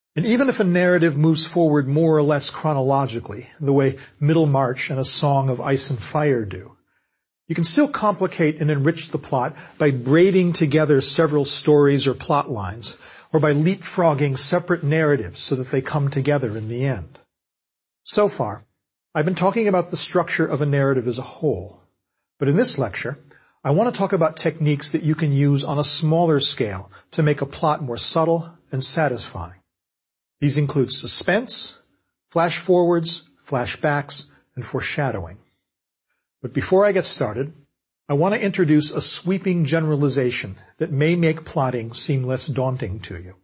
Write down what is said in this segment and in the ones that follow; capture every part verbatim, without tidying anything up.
And even if a narrative moves forward more or less chronologically, the way Middlemarch and A Song of Ice and Fire do, you can still complicate and enrich the plot by braiding together several stories or plot lines, or by leapfrogging separate narratives so that they come together in the end. So far, I've been talking about the structure of a narrative as a whole, but in this lecture, I want to talk about techniques that you can use on a smaller scale to make a plot more subtle and satisfying. These include suspense, flash forwards, flashbacks, and foreshadowing. But before I get started, I want to introduce a sweeping generalization that may make plotting seem less daunting to you.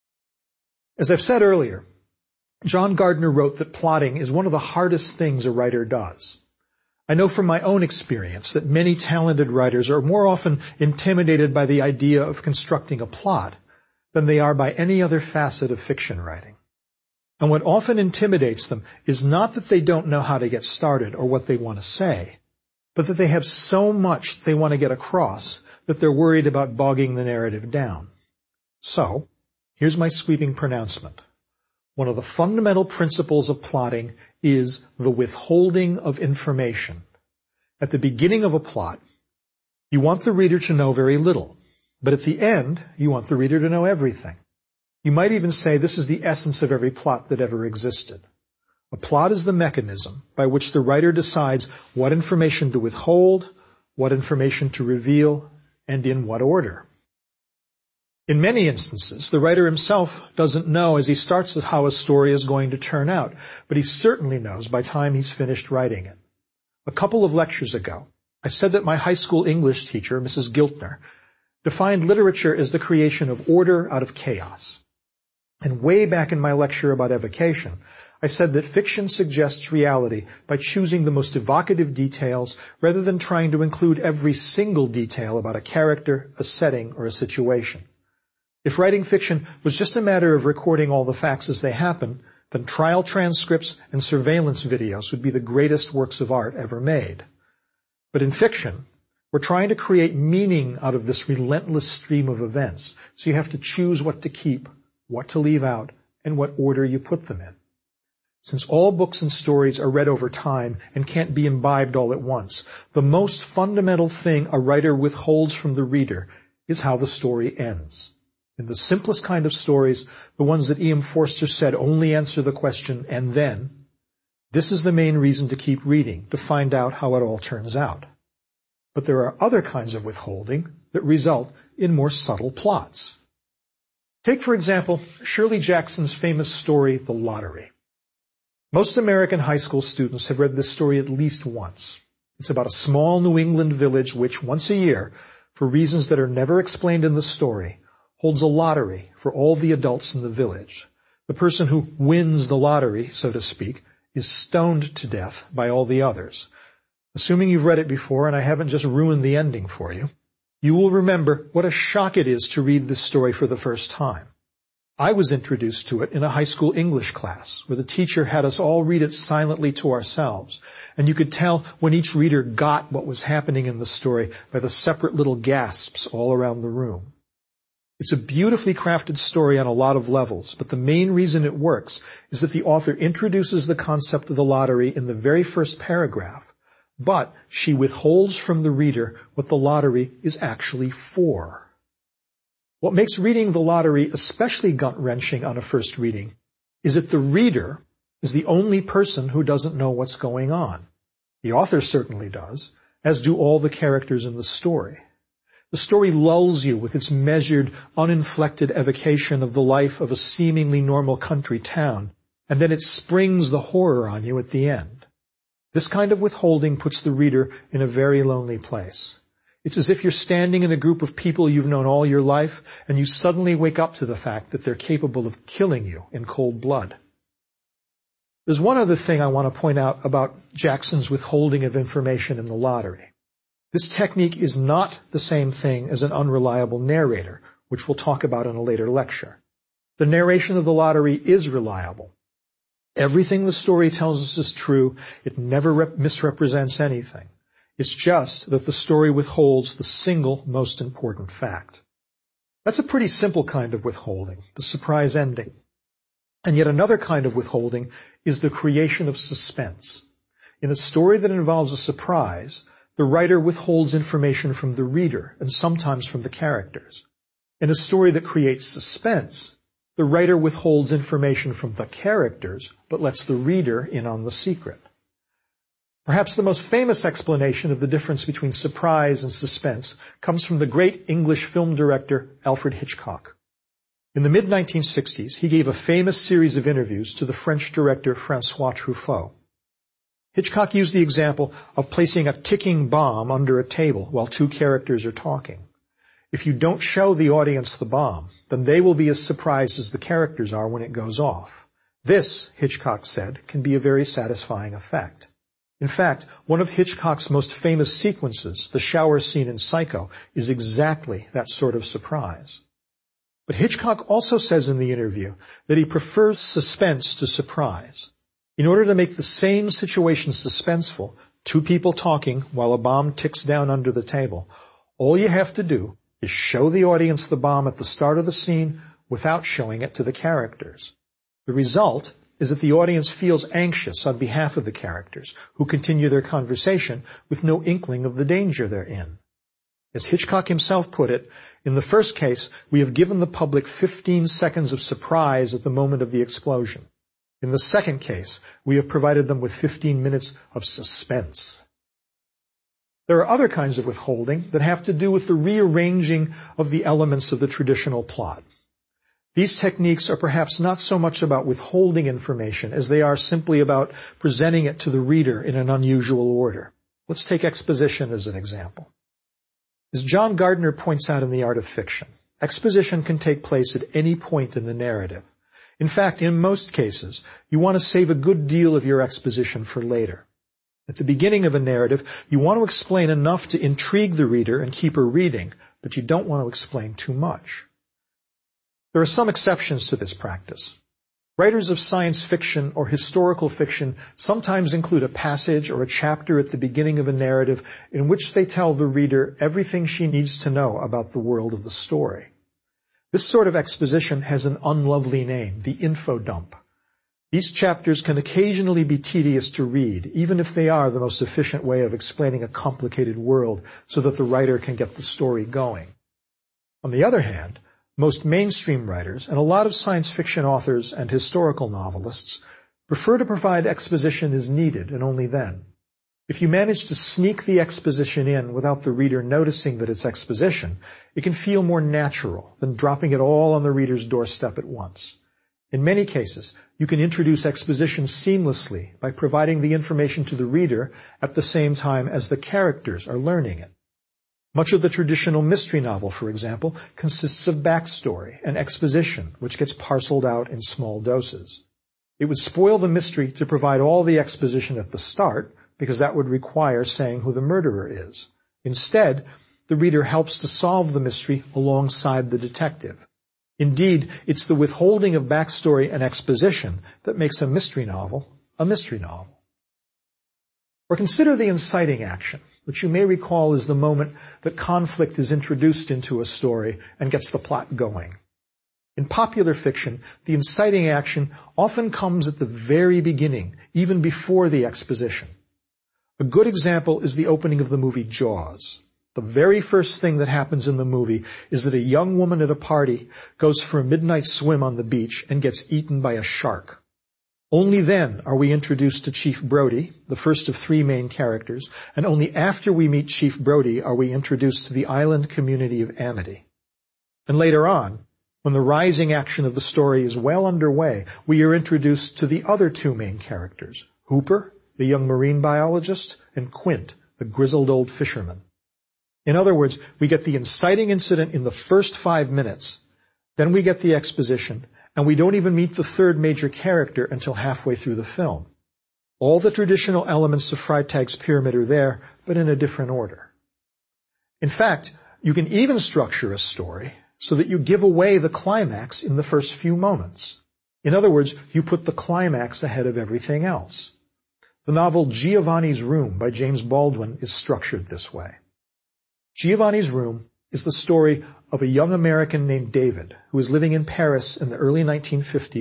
As I've said earlier, John Gardner wrote that plotting is one of the hardest things a writer does. I know from my own experience that many talented writers are more often intimidated by the idea of constructing a plot than they are by any other facet of fiction writing. And what often intimidates them is not that they don't know how to get started or what they want to say, but that they have so much they want to get across that they're worried about bogging the narrative down. So, here's my sweeping pronouncement. One of the fundamental principles of plotting is the withholding of information. At the beginning of a plot, you want the reader to know very little, but at the end, you want the reader to know everything. You might even say this is the essence of every plot that ever existed. A plot is the mechanism by which the writer decides what information to withhold, what information to reveal, and in what order. In many instances, the writer himself doesn't know as he starts how a story is going to turn out, but he certainly knows by the time he's finished writing it. A couple of lectures ago, I said that my high school English teacher, Missus Giltner, defined literature as the creation of order out of chaos. And way back in my lecture about evocation, I said that fiction suggests reality by choosing the most evocative details rather than trying to include every single detail about a character, a setting, or a situation. If writing fiction was just a matter of recording all the facts as they happen, then trial transcripts and surveillance videos would be the greatest works of art ever made. But in fiction, we're trying to create meaning out of this relentless stream of events, so you have to choose what to keep, what to leave out, and what order you put them in. Since all books and stories are read over time and can't be imbibed all at once, the most fundamental thing a writer withholds from the reader is how the story ends. In the simplest kind of stories, the ones that E M Forster said only answer the question, and then, this is the main reason to keep reading, to find out how it all turns out. But there are other kinds of withholding that result in more subtle plots. Take, for example, Shirley Jackson's famous story, The Lottery. Most American high school students have read this story at least once. It's about a small New England village which, once a year, for reasons that are never explained in the story, holds a lottery for all the adults in the village. The person who wins the lottery, so to speak, is stoned to death by all the others. Assuming you've read it before and I haven't just ruined the ending for you, you will remember what a shock it is to read this story for the first time. I was introduced to it in a high school English class where the teacher had us all read it silently to ourselves, and you could tell when each reader got what was happening in the story by the separate little gasps all around the room. It's a beautifully crafted story on a lot of levels, but the main reason it works is that the author introduces the concept of the lottery in the very first paragraph, but she withholds from the reader what the lottery is actually for. What makes reading The Lottery especially gut-wrenching on a first reading is that the reader is the only person who doesn't know what's going on. The author certainly does, as do all the characters in the story. The story lulls you with its measured, uninflected evocation of the life of a seemingly normal country town, and then it springs the horror on you at the end. This kind of withholding puts the reader in a very lonely place. It's as if you're standing in a group of people you've known all your life, and you suddenly wake up to the fact that they're capable of killing you in cold blood. There's one other thing I want to point out about Jackson's withholding of information in The Lottery. This technique is not the same thing as an unreliable narrator, which we'll talk about in a later lecture. The narration of The Lottery is reliable. Everything the story tells us is true. It never rep- misrepresents anything. It's just that the story withholds the single most important fact. That's a pretty simple kind of withholding, the surprise ending. And yet another kind of withholding is the creation of suspense. In a story that involves a surprise, the writer withholds information from the reader and sometimes from the characters. In a story that creates suspense, the writer withholds information from the characters but lets the reader in on the secret. Perhaps the most famous explanation of the difference between surprise and suspense comes from the great English film director Alfred Hitchcock. In the mid nineteen sixties, he gave a famous series of interviews to the French director François Truffaut. Hitchcock used the example of placing a ticking bomb under a table while two characters are talking. If you don't show the audience the bomb, then they will be as surprised as the characters are when it goes off. This, Hitchcock said, can be a very satisfying effect. In fact, one of Hitchcock's most famous sequences, the shower scene in Psycho, is exactly that sort of surprise. But Hitchcock also says in the interview that he prefers suspense to surprise. In order to make the same situation suspenseful, two people talking while a bomb ticks down under the table, all you have to do is show the audience the bomb at the start of the scene without showing it to the characters. The result is that the audience feels anxious on behalf of the characters, who continue their conversation with no inkling of the danger they're in. As Hitchcock himself put it, in the first case, we have given the public fifteen seconds of surprise at the moment of the explosion. In the second case, we have provided them with fifteen minutes of suspense. There are other kinds of withholding that have to do with the rearranging of the elements of the traditional plot. These techniques are perhaps not so much about withholding information as they are simply about presenting it to the reader in an unusual order. Let's take exposition as an example. As John Gardner points out in The Art of Fiction, exposition can take place at any point in the narrative. In fact, in most cases, you want to save a good deal of your exposition for later. At the beginning of a narrative, you want to explain enough to intrigue the reader and keep her reading, but you don't want to explain too much. There are some exceptions to this practice. Writers of science fiction or historical fiction sometimes include a passage or a chapter at the beginning of a narrative in which they tell the reader everything she needs to know about the world of the story. This sort of exposition has an unlovely name, the info dump. These chapters can occasionally be tedious to read, even if they are the most efficient way of explaining a complicated world so that the writer can get the story going. On the other hand, most mainstream writers, and a lot of science fiction authors and historical novelists, prefer to provide exposition as needed and only then. If you manage to sneak the exposition in without the reader noticing that it's exposition, it can feel more natural than dropping it all on the reader's doorstep at once. In many cases, you can introduce exposition seamlessly by providing the information to the reader at the same time as the characters are learning it. Much of the traditional mystery novel, for example, consists of backstory and exposition, which gets parceled out in small doses. It would spoil the mystery to provide all the exposition at the start, because that would require saying who the murderer is. Instead, the reader helps to solve the mystery alongside the detective. Indeed, it's the withholding of backstory and exposition that makes a mystery novel a mystery novel. Or consider the inciting action, which you may recall is the moment that conflict is introduced into a story and gets the plot going. In popular fiction, the inciting action often comes at the very beginning, even before the exposition. A good example is the opening of the movie Jaws. The very first thing that happens in the movie is that a young woman at a party goes for a midnight swim on the beach and gets eaten by a shark. Only then are we introduced to Chief Brody, the first of three main characters, and only after we meet Chief Brody are we introduced to the island community of Amity. And later on, when the rising action of the story is well underway, we are introduced to the other two main characters, Hooper, the young marine biologist, and Quint, the grizzled old fisherman. In other words, we get the inciting incident in the first five minutes, then we get the exposition, and we don't even meet the third major character until halfway through the film. All the traditional elements of Freytag's pyramid are there, but in a different order. In fact, you can even structure a story so that you give away the climax in the first few moments. In other words, you put the climax ahead of everything else. The novel Giovanni's Room by James Baldwin is structured this way. Giovanni's Room is the story of a young American named David who is living in Paris in the early nineteen fifties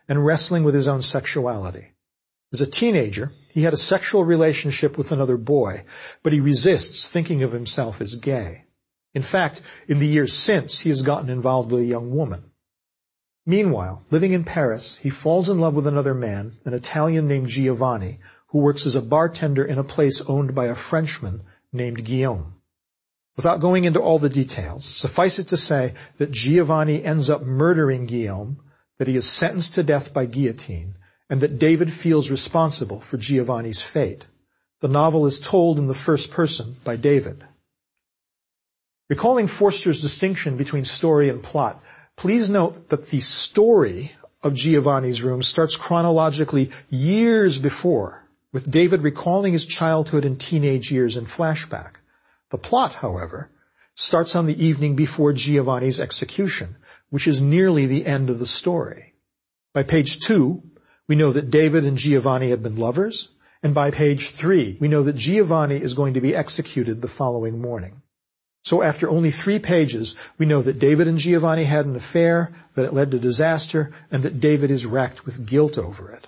and wrestling with his own sexuality. As a teenager, he had a sexual relationship with another boy, but he resists thinking of himself as gay. In fact, in the years since, he has gotten involved with a young woman. Meanwhile, living in Paris, he falls in love with another man, an Italian named Giovanni, who works as a bartender in a place owned by a Frenchman named Guillaume. Without going into all the details, suffice it to say that Giovanni ends up murdering Guillaume, that he is sentenced to death by guillotine, and that David feels responsible for Giovanni's fate. The novel is told in the first person by David. Recalling Forster's distinction between story and plot, please note that the story of Giovanni's Room starts chronologically years before, with David recalling his childhood and teenage years in flashback. The plot, however, starts on the evening before Giovanni's execution, which is nearly the end of the story. By page two, we know that David and Giovanni had been lovers, and by page three, we know that Giovanni is going to be executed the following morning. So after only three pages, we know that David and Giovanni had an affair, that it led to disaster, and that David is racked with guilt over it.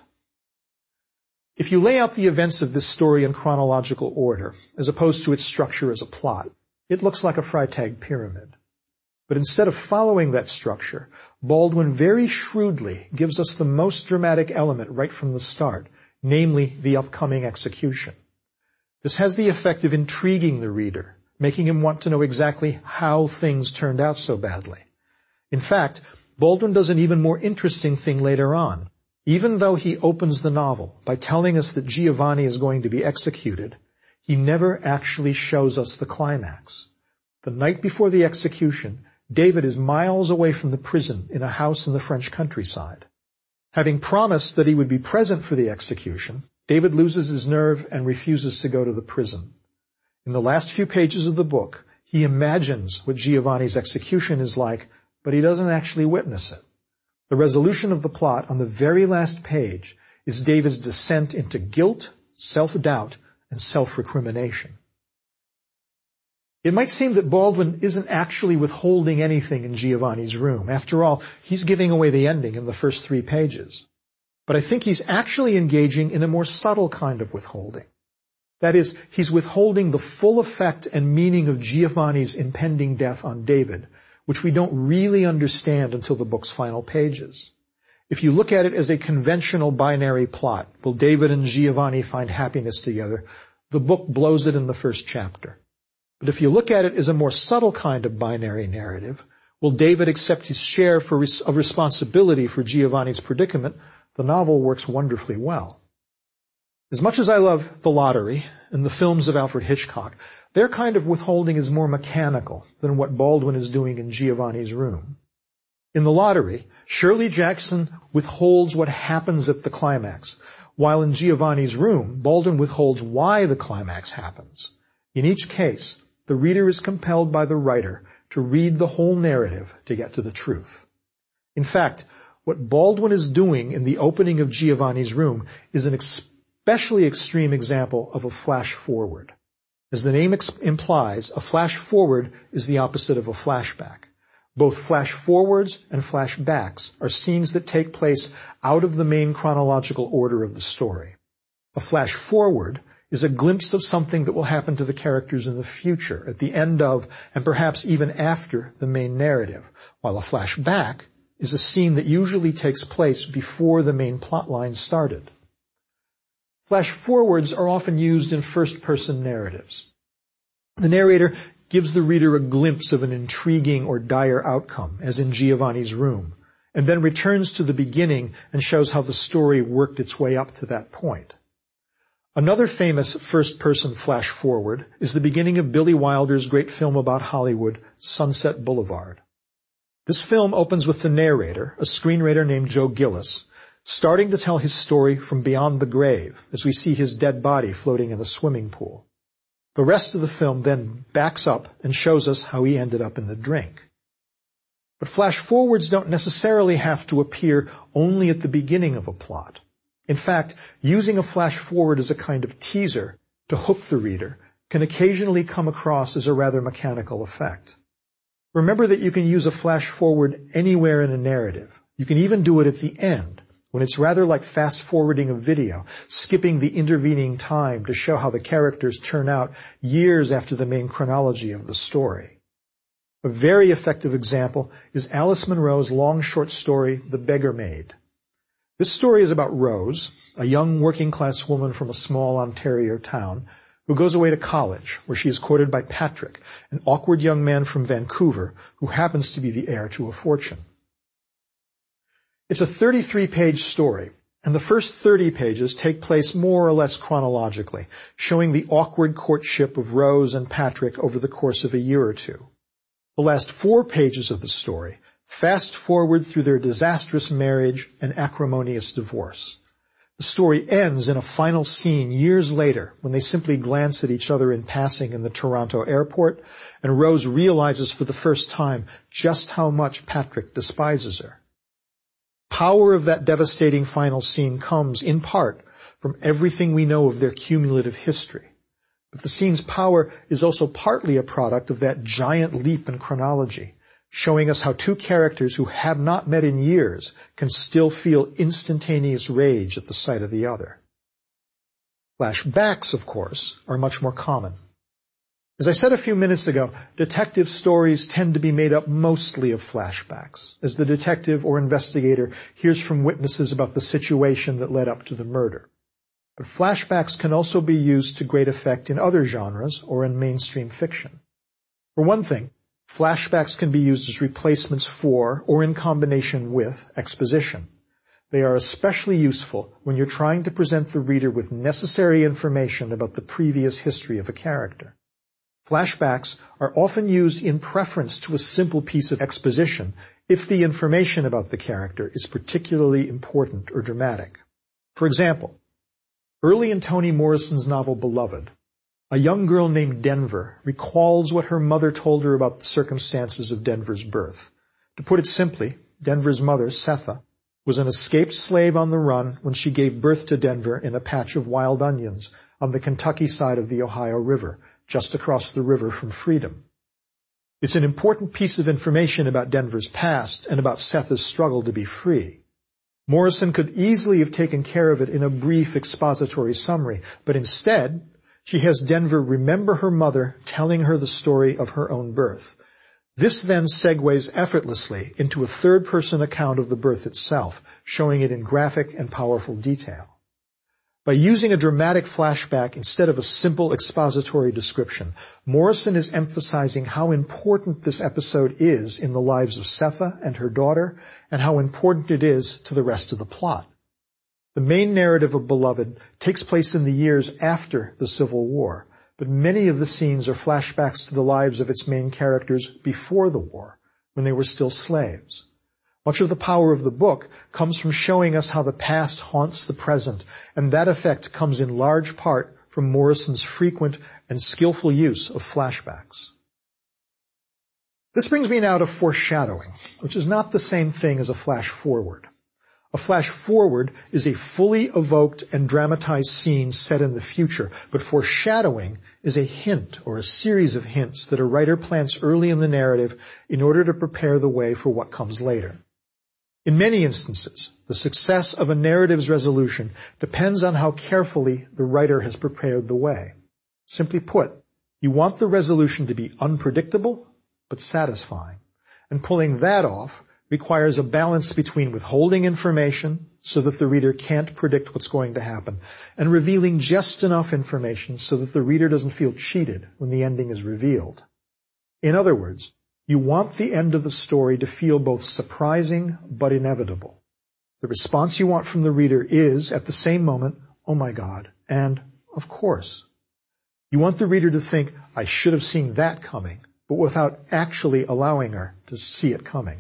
If you lay out the events of this story in chronological order, as opposed to its structure as a plot, it looks like a Freytag pyramid. But instead of following that structure, Baldwin very shrewdly gives us the most dramatic element right from the start, namely the upcoming execution. This has the effect of intriguing the reader, making him want to know exactly how things turned out so badly. In fact, Baldwin does an even more interesting thing later on. Even though he opens the novel by telling us that Giovanni is going to be executed, he never actually shows us the climax. The night before the execution, David is miles away from the prison in a house in the French countryside. Having promised that he would be present for the execution, David loses his nerve and refuses to go to the prison. In the last few pages of the book, he imagines what Giovanni's execution is like, but he doesn't actually witness it. The resolution of the plot on the very last page is David's descent into guilt, self-doubt, and self-recrimination. It might seem that Baldwin isn't actually withholding anything in Giovanni's Room. After all, he's giving away the ending in the first three pages. But I think he's actually engaging in a more subtle kind of withholding. That is, he's withholding the full effect and meaning of Giovanni's impending death on David, which we don't really understand until the book's final pages. If you look at it as a conventional binary plot, will David and Giovanni find happiness together, the book blows it in the first chapter. But if you look at it as a more subtle kind of binary narrative, will David accept his share for res- of responsibility for Giovanni's predicament, the novel works wonderfully well. As much as I love The Lottery and the films of Alfred Hitchcock, their kind of withholding is more mechanical than what Baldwin is doing in Giovanni's Room. In The Lottery, Shirley Jackson withholds what happens at the climax, while in Giovanni's Room, Baldwin withholds why the climax happens. In each case, the reader is compelled by the writer to read the whole narrative to get to the truth. In fact, what Baldwin is doing in the opening of Giovanni's Room is an especially extreme example of a flash forward. As the name ex- implies, a flash forward is the opposite of a flashback. Both flash forwards and flashbacks are scenes that take place out of the main chronological order of the story. A flash forward is a glimpse of something that will happen to the characters in the future, at the end of, and perhaps even after, the main narrative, while a flashback is a scene that usually takes place before the main plot line started. Flash forwards are often used in first-person narratives. The narrator gives the reader a glimpse of an intriguing or dire outcome, as in Giovanni's Room, and then returns to the beginning and shows how the story worked its way up to that point. Another famous first-person flash forward is the beginning of Billy Wilder's great film about Hollywood, Sunset Boulevard. This film opens with the narrator, a screenwriter named Joe Gillis, starting to tell his story from beyond the grave as we see his dead body floating in a swimming pool. The rest of the film then backs up and shows us how he ended up in the drink. But flash forwards don't necessarily have to appear only at the beginning of a plot. In fact, using a flash forward as a kind of teaser to hook the reader can occasionally come across as a rather mechanical effect. Remember that you can use a flash forward anywhere in a narrative. You can even do it at the end, when it's rather like fast-forwarding a video, skipping the intervening time to show how the characters turn out years after the main chronology of the story. A very effective example is Alice Munro's long short story, The Beggar Maid. This story is about Rose, a young working-class woman from a small Ontario town, who goes away to college, where she is courted by Patrick, an awkward young man from Vancouver who happens to be the heir to a fortune. It's a thirty-three page story, and the first thirty pages take place more or less chronologically, showing the awkward courtship of Rose and Patrick over the course of a year or two. The last four pages of the story fast forward through their disastrous marriage and acrimonious divorce. The story ends in a final scene years later when they simply glance at each other in passing in the Toronto airport, and Rose realizes for the first time just how much Patrick despises her. Power of that devastating final scene comes, in part, from everything we know of their cumulative history. But the scene's power is also partly a product of that giant leap in chronology, showing us how two characters who have not met in years can still feel instantaneous rage at the sight of the other. Flashbacks, of course, are much more common. As I said a few minutes ago, detective stories tend to be made up mostly of flashbacks, as the detective or investigator hears from witnesses about the situation that led up to the murder. But flashbacks can also be used to great effect in other genres or in mainstream fiction. For one thing, flashbacks can be used as replacements for, or in combination with, exposition. They are especially useful when you're trying to present the reader with necessary information about the previous history of a character. Flashbacks are often used in preference to a simple piece of exposition if the information about the character is particularly important or dramatic. For example, early in Toni Morrison's novel Beloved, a young girl named Denver recalls what her mother told her about the circumstances of Denver's birth. To put it simply, Denver's mother, Setha, was an escaped slave on the run when she gave birth to Denver in a patch of wild onions on the Kentucky side of the Ohio River, just across the river from Freedom. It's an important piece of information about Denver's past and about Setha's struggle to be free. Morrison could easily have taken care of it in a brief expository summary, but instead, she has Denver remember her mother telling her the story of her own birth. This then segues effortlessly into a third-person account of the birth itself, showing it in graphic and powerful detail. By using a dramatic flashback instead of a simple expository description, Morrison is emphasizing how important this episode is in the lives of Setha and her daughter, and how important it is to the rest of the plot. The main narrative of Beloved takes place in the years after the Civil War, but many of the scenes are flashbacks to the lives of its main characters before the war, when they were still slaves. Much of the power of the book comes from showing us how the past haunts the present, and that effect comes in large part from Morrison's frequent and skillful use of flashbacks. This brings me now to foreshadowing, which is not the same thing as a flash forward. A flash forward is a fully evoked and dramatized scene set in the future, but foreshadowing is a hint or a series of hints that a writer plants early in the narrative in order to prepare the way for what comes later. In many instances, the success of a narrative's resolution depends on how carefully the writer has prepared the way. Simply put, you want the resolution to be unpredictable but satisfying, and pulling that off requires a balance between withholding information so that the reader can't predict what's going to happen, and revealing just enough information so that the reader doesn't feel cheated when the ending is revealed. In other words, you want the end of the story to feel both surprising but inevitable. The response you want from the reader is, at the same moment, oh my God, and of course. You want the reader to think, I should have seen that coming, but without actually allowing her to see it coming.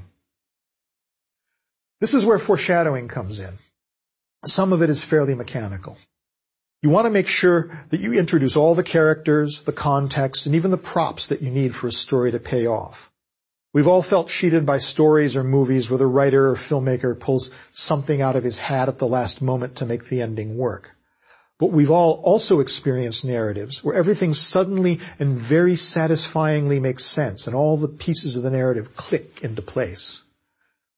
This is where foreshadowing comes in. Some of it is fairly mechanical. You want to make sure that you introduce all the characters, the context, and even the props that you need for a story to pay off. We've all felt cheated by stories or movies where the writer or filmmaker pulls something out of his hat at the last moment to make the ending work. But we've all also experienced narratives where everything suddenly and very satisfyingly makes sense and all the pieces of the narrative click into place.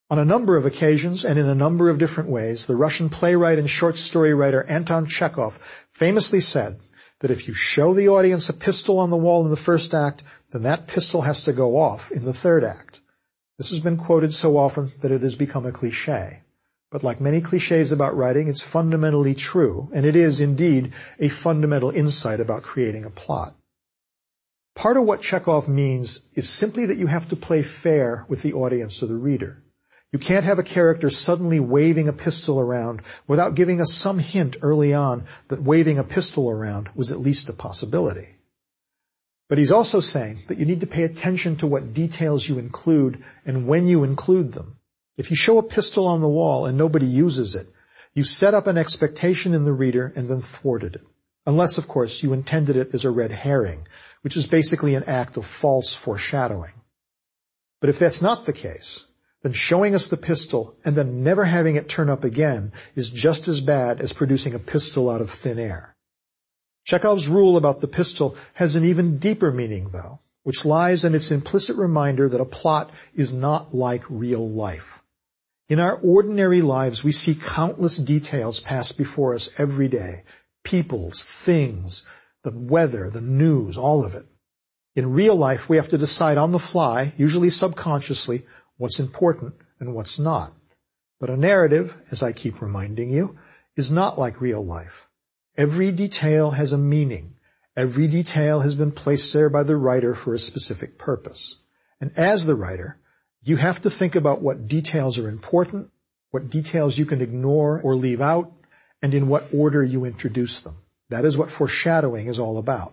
On a number of occasions and in a number of different ways, the Russian playwright and short story writer Anton Chekhov famously said that if you show the audience a pistol on the wall in the first act, then that pistol has to go off in the third act. This has been quoted so often that it has become a cliché. But like many clichés about writing, it's fundamentally true, and it is indeed a fundamental insight about creating a plot. Part of what Chekhov means is simply that you have to play fair with the audience or the reader. You can't have a character suddenly waving a pistol around without giving us some hint early on that waving a pistol around was at least a possibility. But he's also saying that you need to pay attention to what details you include and when you include them. If you show a pistol on the wall and nobody uses it, you set up an expectation in the reader and then thwarted it. Unless, of course, you intended it as a red herring, which is basically an act of false foreshadowing. But if that's not the case, then showing us the pistol and then never having it turn up again is just as bad as producing a pistol out of thin air. Chekhov's rule about the pistol has an even deeper meaning, though, which lies in its implicit reminder that a plot is not like real life. In our ordinary lives, we see countless details pass before us every day. Peoples, things, the weather, the news, all of it. In real life, we have to decide on the fly, usually subconsciously, what's important and what's not. But a narrative, as I keep reminding you, is not like real life. Every detail has a meaning. Every detail has been placed there by the writer for a specific purpose. And as the writer, you have to think about what details are important, what details you can ignore or leave out, and in what order you introduce them. That is what foreshadowing is all about.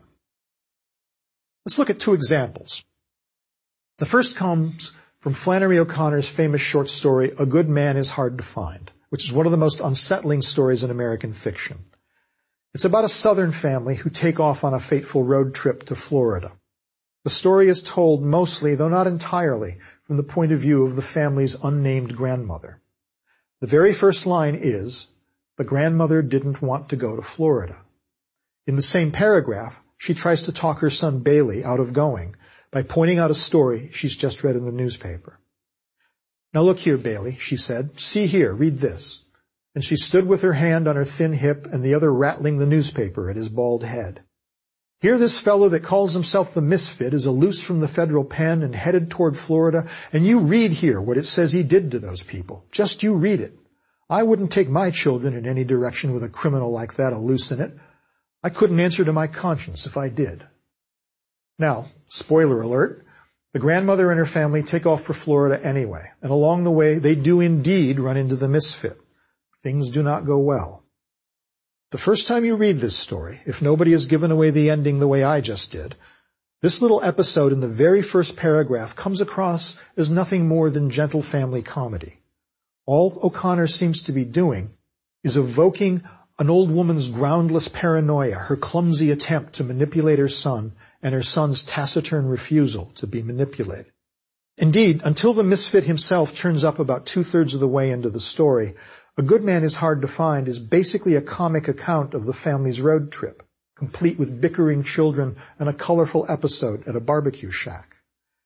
Let's look at two examples. The first comes from Flannery O'Connor's famous short story, A Good Man is Hard to Find, which is one of the most unsettling stories in American fiction. It's about a Southern family who take off on a fateful road trip to Florida. The story is told mostly, though not entirely, from the point of view of the family's unnamed grandmother. The very first line is, the grandmother didn't want to go to Florida. In the same paragraph, she tries to talk her son Bailey out of going by pointing out a story she's just read in the newspaper. Now look here, Bailey, she said. See here, read this. And she stood with her hand on her thin hip and the other rattling the newspaper at his bald head. Here this fellow that calls himself the Misfit is loose from the federal pen and headed toward Florida, and you read here what it says he did to those people. Just you read it. I wouldn't take my children in any direction with a criminal like that loose in it. I couldn't answer to my conscience if I did. Now, spoiler alert, the grandmother and her family take off for Florida anyway, and along the way they do indeed run into the Misfit. Things do not go well. The first time you read this story, if nobody has given away the ending the way I just did, this little episode in the very first paragraph comes across as nothing more than gentle family comedy. All O'Connor seems to be doing is evoking an old woman's groundless paranoia, her clumsy attempt to manipulate her son, and her son's taciturn refusal to be manipulated. Indeed, until the Misfit himself turns up about two-thirds of the way into the story, A Good Man is Hard to Find is basically a comic account of the family's road trip, complete with bickering children and a colorful episode at a barbecue shack.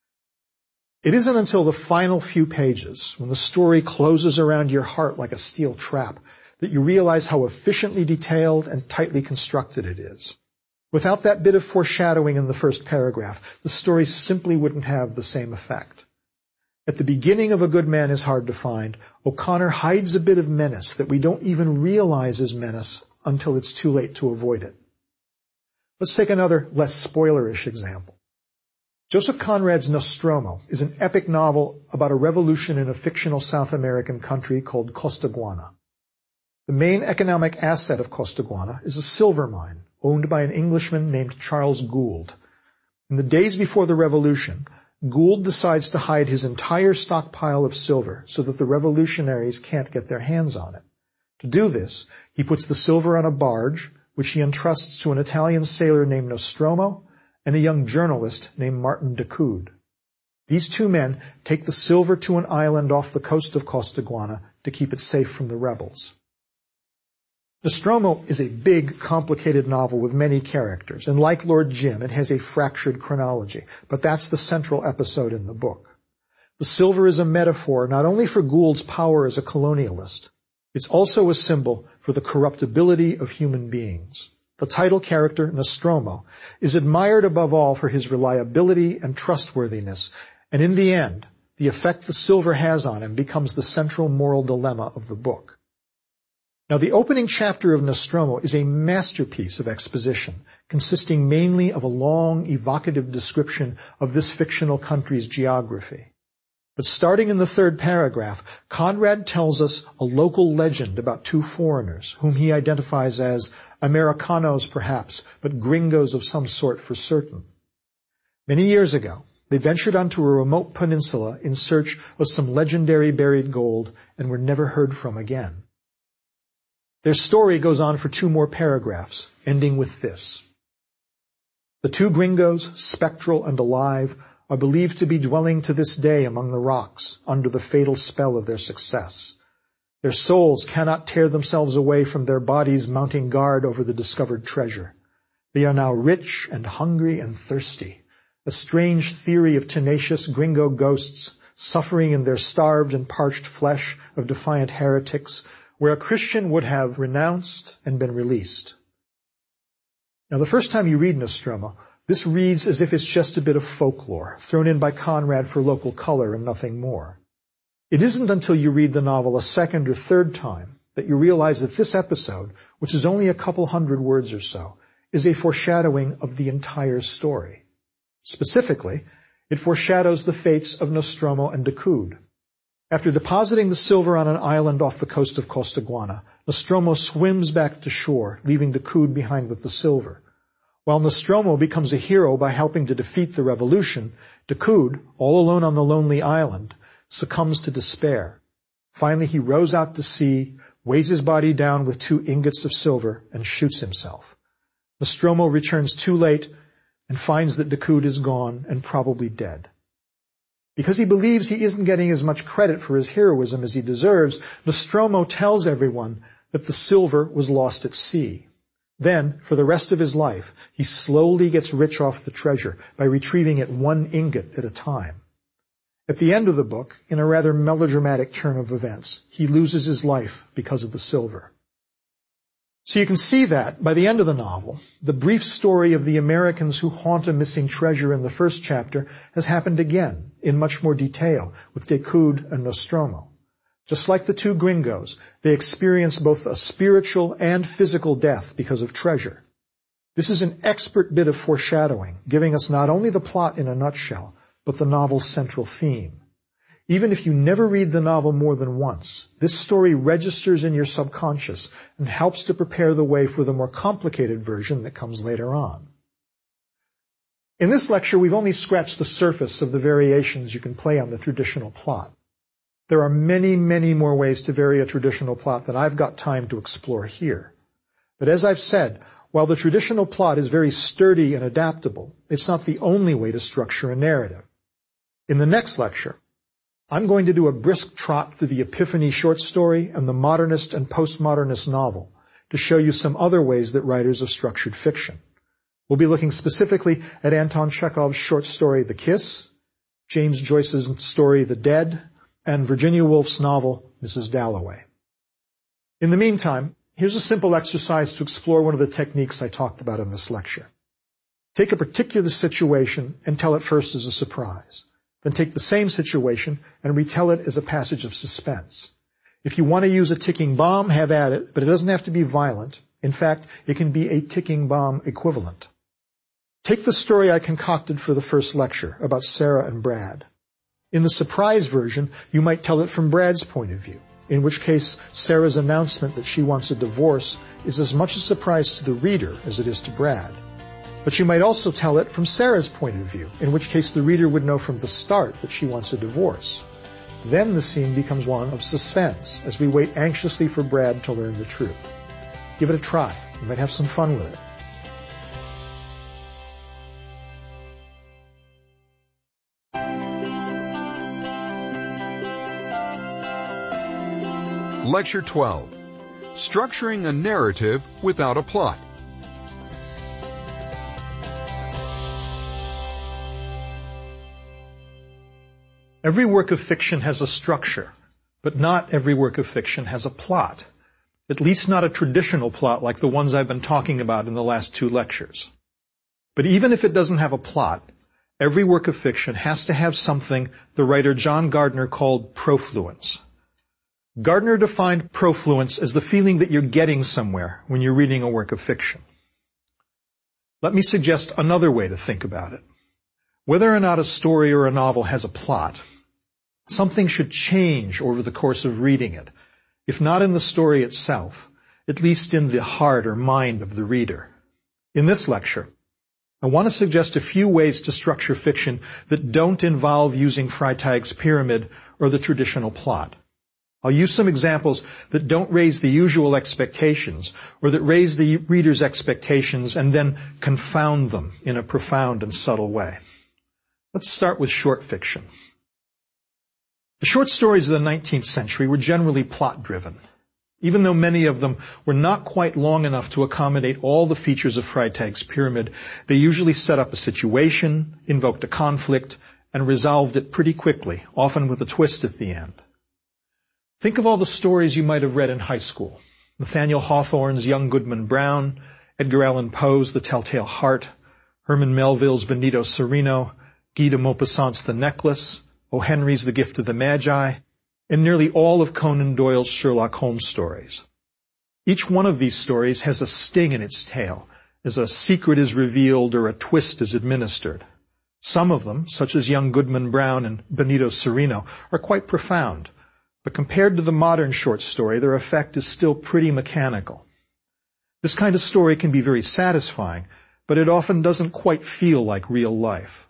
It isn't until the final few pages, when the story closes around your heart like a steel trap, that you realize how efficiently detailed and tightly constructed it is. Without that bit of foreshadowing in the first paragraph, the story simply wouldn't have the same effect. At the beginning of A Good Man is Hard to Find, O'Connor hides a bit of menace that we don't even realize is menace until it's too late to avoid it. Let's take another less spoilerish example. Joseph Conrad's Nostromo is an epic novel about a revolution in a fictional South American country called Costaguana. The main economic asset of Costaguana is a silver mine owned by an Englishman named Charles Gould. In the days before the revolution, Gould decides to hide his entire stockpile of silver so that the revolutionaries can't get their hands on it. To do this, he puts the silver on a barge, which he entrusts to an Italian sailor named Nostromo and a young journalist named Martin Decoud. These two men take the silver to an island off the coast of Costaguana to keep it safe from the rebels. Nostromo is a big, complicated novel with many characters, and like Lord Jim, it has a fractured chronology, but that's the central episode in the book. The silver is a metaphor not only for Gould's power as a colonialist, it's also a symbol for the corruptibility of human beings. The title character, Nostromo, is admired above all for his reliability and trustworthiness, and in the end, the effect the silver has on him becomes the central moral dilemma of the book. Now, the opening chapter of Nostromo is a masterpiece of exposition, consisting mainly of a long, evocative description of this fictional country's geography. But starting in the third paragraph, Conrad tells us a local legend about two foreigners, whom he identifies as Americanos perhaps, but gringos of some sort for certain. Many years ago, they ventured onto a remote peninsula in search of some legendary buried gold and were never heard from again. Their story goes on for two more paragraphs, ending with this. The two gringos, spectral and alive, are believed to be dwelling to this day among the rocks under the fatal spell of their success. Their souls cannot tear themselves away from their bodies mounting guard over the discovered treasure. They are now rich and hungry and thirsty, a strange theory of tenacious gringo ghosts suffering in their starved and parched flesh of defiant heretics, where a Christian would have renounced and been released. Now, the first time you read Nostromo, this reads as if it's just a bit of folklore, thrown in by Conrad for local color and nothing more. It isn't until you read the novel a second or third time that you realize that this episode, which is only a couple hundred words or so, is a foreshadowing of the entire story. Specifically, it foreshadows the fates of Nostromo and Decoud. After depositing the silver on an island off the coast of Costaguana, Nostromo swims back to shore, leaving Decoud behind with the silver. While Nostromo becomes a hero by helping to defeat the revolution, Decoud, all alone on the lonely island, succumbs to despair. Finally, he rows out to sea, weighs his body down with two ingots of silver, and shoots himself. Nostromo returns too late and finds that Decoud is gone and probably dead. Because he believes he isn't getting as much credit for his heroism as he deserves, Nostromo tells everyone that the silver was lost at sea. Then, for the rest of his life, he slowly gets rich off the treasure by retrieving it one ingot at a time. At the end of the book, in a rather melodramatic turn of events, he loses his life because of the silver. So you can see that, by the end of the novel, the brief story of the Americans who haunt a missing treasure in the first chapter has happened again, in much more detail, with Decoud and Nostromo. Just like the two gringos, they experience both a spiritual and physical death because of treasure. This is an expert bit of foreshadowing, giving us not only the plot in a nutshell, but the novel's central theme. Even if you never read the novel more than once, this story registers in your subconscious and helps to prepare the way for the more complicated version that comes later on. In this lecture, we've only scratched the surface of the variations you can play on the traditional plot. There are many, many more ways to vary a traditional plot than I've got time to explore here. But as I've said, while the traditional plot is very sturdy and adaptable, it's not the only way to structure a narrative. In the next lecture, I'm going to do a brisk trot through the Epiphany short story and the modernist and postmodernist novel to show you some other ways that writers have structured fiction. We'll be looking specifically at Anton Chekhov's short story, The Kiss, James Joyce's story, The Dead, and Virginia Woolf's novel, Missus Dalloway. In the meantime, here's a simple exercise to explore one of the techniques I talked about in this lecture. Take a particular situation and tell it first as a surprise. Then take the same situation and retell it as a passage of suspense. If you want to use a ticking bomb, have at it, but it doesn't have to be violent. In fact, it can be a ticking bomb equivalent. Take the story I concocted for the first lecture about Sarah and Brad. In the surprise version, you might tell it from Brad's point of view, in which case Sarah's announcement that she wants a divorce is as much a surprise to the reader as it is to Brad. But you might also tell it from Sarah's point of view, in which case the reader would know from the start that she wants a divorce. Then the scene becomes one of suspense, as we wait anxiously for Brad to learn the truth. Give it a try. You might have some fun with it. Lecture twelve. Structuring a narrative without a plot. Every work of fiction has a structure, but not every work of fiction has a plot. At least not a traditional plot like the ones I've been talking about in the last two lectures. But even if it doesn't have a plot, every work of fiction has to have something the writer John Gardner called profluence. Gardner defined profluence as the feeling that you're getting somewhere when you're reading a work of fiction. Let me suggest another way to think about it. Whether or not a story or a novel has a plot, something should change over the course of reading it, if not in the story itself, at least in the heart or mind of the reader. In this lecture, I want to suggest a few ways to structure fiction that don't involve using Freytag's pyramid or the traditional plot. I'll use some examples that don't raise the usual expectations, or that raise the reader's expectations and then confound them in a profound and subtle way. Let's start with short fiction. The short stories of the nineteenth century were generally plot-driven, even though many of them were not quite long enough to accommodate all the features of Freytag's pyramid. They usually set up a situation, invoked a conflict, and resolved it pretty quickly, often with a twist at the end. Think of all the stories you might have read in high school. Nathaniel Hawthorne's Young Goodman Brown, Edgar Allan Poe's The Telltale Heart, Herman Melville's Benito Cereno, Guy de Maupassant's The Necklace, O. Henry's The Gift of the Magi, and nearly all of Conan Doyle's Sherlock Holmes stories. Each one of these stories has a sting in its tail, as a secret is revealed or a twist is administered. Some of them, such as Young Goodman Brown and Benito Cereno, are quite profound, but compared to the modern short story, their effect is still pretty mechanical. This kind of story can be very satisfying, but it often doesn't quite feel like real life.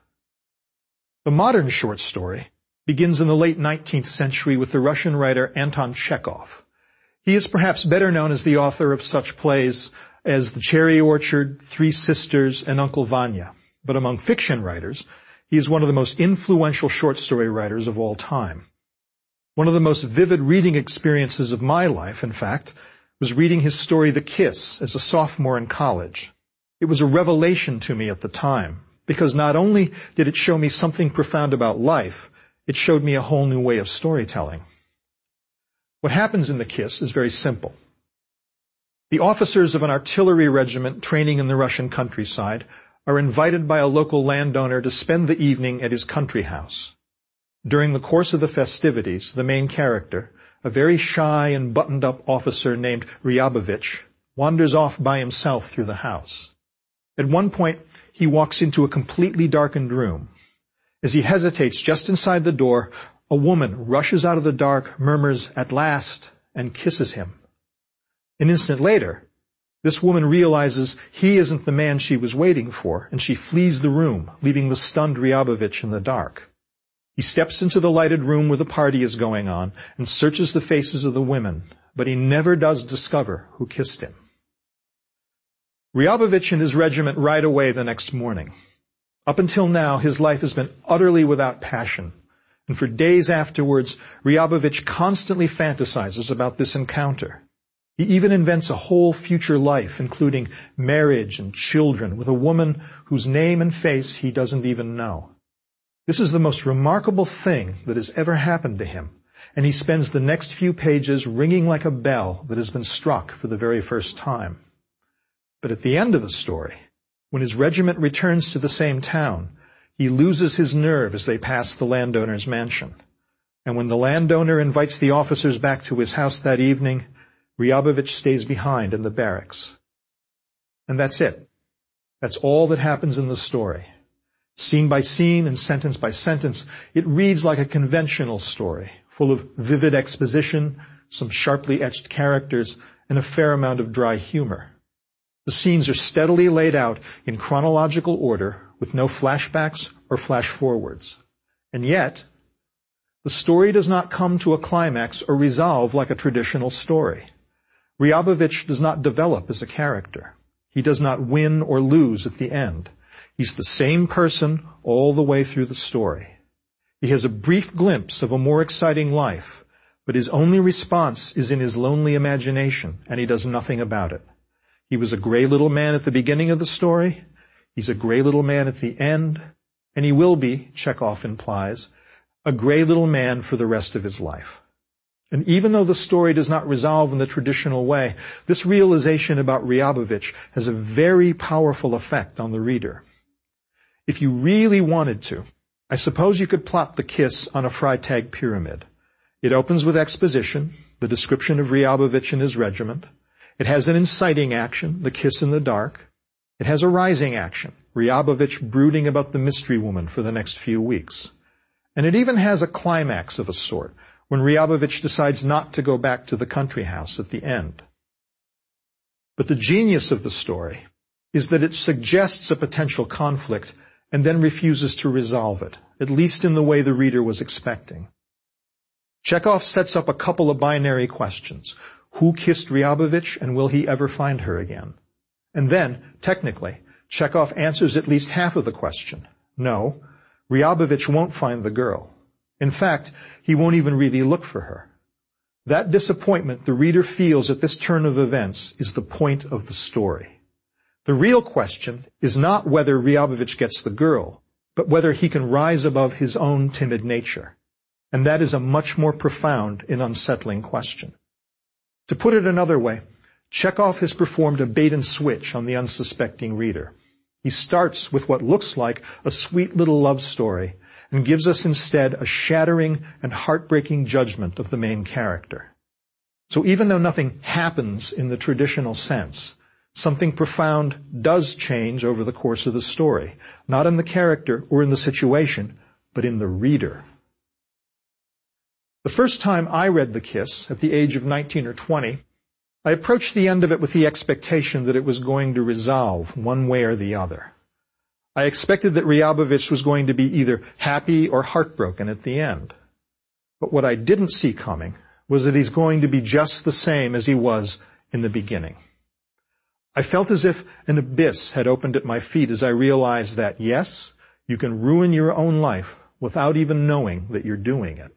The modern short story begins in the late nineteenth century with the Russian writer Anton Chekhov. He is perhaps better known as the author of such plays as The Cherry Orchard, Three Sisters, and Uncle Vanya. But among fiction writers, he is one of the most influential short story writers of all time. One of the most vivid reading experiences of my life, in fact, was reading his story The Kiss as a sophomore in college. It was a revelation to me at the time, because not only did it show me something profound about life, it showed me a whole new way of storytelling. What happens in The Kiss is very simple. The officers of an artillery regiment training in the Russian countryside are invited by a local landowner to spend the evening at his country house. During the course of the festivities, the main character, a very shy and buttoned-up officer named Ryabovich, wanders off by himself through the house. At one point, he walks into a completely darkened room. As he hesitates just inside the door, a woman rushes out of the dark, murmurs, "At last," and kisses him. An instant later, this woman realizes he isn't the man she was waiting for, and she flees the room, leaving the stunned Ryabovich in the dark. He steps into the lighted room where the party is going on and searches the faces of the women, but he never does discover who kissed him. Ryabovich and his regiment ride away the next morning. Up until now, his life has been utterly without passion, and for days afterwards, Ryabovich constantly fantasizes about this encounter. He even invents a whole future life, including marriage and children, with a woman whose name and face he doesn't even know. This is the most remarkable thing that has ever happened to him, and he spends the next few pages ringing like a bell that has been struck for the very first time. But at the end of the story, when his regiment returns to the same town, he loses his nerve as they pass the landowner's mansion. And when the landowner invites the officers back to his house that evening, Ryabovich stays behind in the barracks. And that's it. That's all that happens in the story. Scene by scene and sentence by sentence, it reads like a conventional story, full of vivid exposition, some sharply etched characters, and a fair amount of dry humor. The scenes are steadily laid out in chronological order, with no flashbacks or flash forwards. And yet, the story does not come to a climax or resolve like a traditional story. Ryabovich does not develop as a character. He does not win or lose at the end. He's the same person all the way through the story. He has a brief glimpse of a more exciting life, but his only response is in his lonely imagination, and he does nothing about it. He was a gray little man at the beginning of the story. He's a gray little man at the end, and he will be, Chekhov implies, a gray little man for the rest of his life. And even though the story does not resolve in the traditional way, this realization about Ryabovich has a very powerful effect on the reader. If you really wanted to, I suppose you could plot the kiss on a Freytag pyramid. It opens with exposition, the description of Ryabovich and his regiment. It has an inciting action, the kiss in the dark. It has a rising action, Ryabovich brooding about the mystery woman for the next few weeks. And it even has a climax of a sort, when Ryabovich decides not to go back to the country house at the end. But the genius of the story is that it suggests a potential conflict and then refuses to resolve it, at least in the way the reader was expecting. Chekhov sets up a couple of binary questions. Who kissed Ryabovich, and will he ever find her again? And then, technically, Chekhov answers at least half of the question. No, Ryabovich won't find the girl. In fact, he won't even really look for her. That disappointment the reader feels at this turn of events is the point of the story. The real question is not whether Ryabovich gets the girl, but whether he can rise above his own timid nature. And that is a much more profound and unsettling question. To put it another way, Chekhov has performed a bait and switch on the unsuspecting reader. He starts with what looks like a sweet little love story and gives us instead a shattering and heartbreaking judgment of the main character. So even though nothing happens in the traditional sense, something profound does change over the course of the story, not in the character or in the situation, but in the reader. The first time I read The Kiss, at the age of nineteen or twenty, I approached the end of it with the expectation that it was going to resolve one way or the other. I expected that Ryabovich was going to be either happy or heartbroken at the end. But what I didn't see coming was that he's going to be just the same as he was in the beginning. I felt as if an abyss had opened at my feet as I realized that, yes, you can ruin your own life without even knowing that you're doing it.